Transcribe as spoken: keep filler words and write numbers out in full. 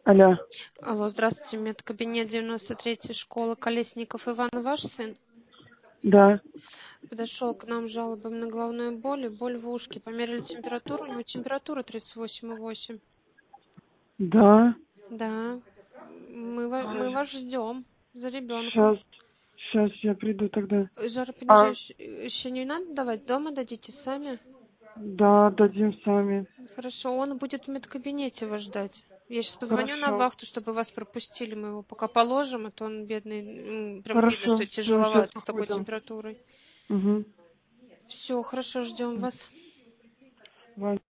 Алло. Алло, здравствуйте, медкабинет девяносто третьей школы. Колесников Иван, ваш сын? Да. Подошел к нам с жалобами на головную боль и боль в ушке. Померили температуру, у него температура тридцать восемь и восемь. Да. Да, мы, ва- мы вас ждем за ребенком. Сейчас. Сейчас я приду тогда. А, Жаропонижающее не надо давать, дома дадите сами? да, дадим сами. Хорошо, он будет в медкабинете вас ждать. Я сейчас позвоню на Хорошо. вахту, чтобы вас пропустили. Мы его пока положим, а то он бедный, м, прям видно, Хорошо. что Все, сейчас тяжеловато с такой выходим. температурой. Угу. Все, хорошо, ждем вас. Вань.